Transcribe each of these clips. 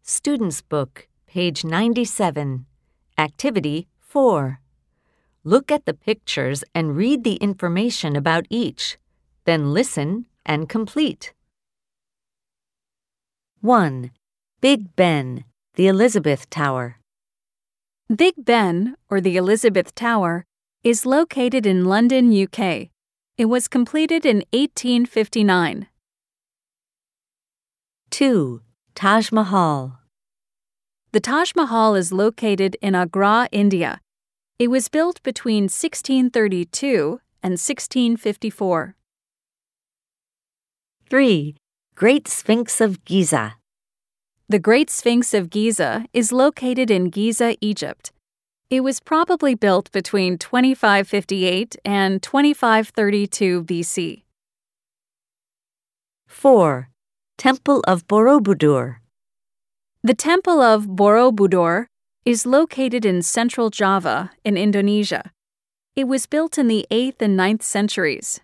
Student's Book, page 97. Activity 4. Look at the pictures and read the information about each. Then listen and complete. 1. Big Ben, the Elizabeth Tower. Big Ben, or the Elizabeth Tower, is located in London, UK. It was completed in 1859. 2. Taj Mahal. The Taj Mahal is located in Agra, India. It was built between 1632 and 1654. 3. Great Sphinx of Giza. The Great Sphinx of Giza is located in Giza, Egypt. It was probably built between 2558 and 2532 BC. 4. Temple of Borobudur. The Temple of Borobudur is located in central Java in Indonesia. It was built in the 8th and 9th centuries.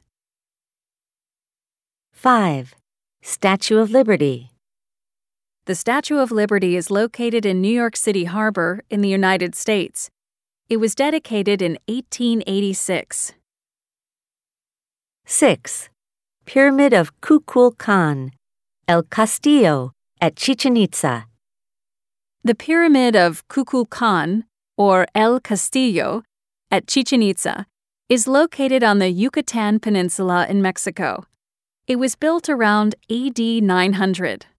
5. Statue of Liberty. The Statue of Liberty is located in New York City Harbor in the United States. It was dedicated in 1886. 6. Pyramid of Kukulkan, El Castillo at Chichen Itza. The Pyramid of Kukulkan, or El Castillo, at Chichen Itza, is located on the Yucatan Peninsula in Mexico. It was built around AD 900.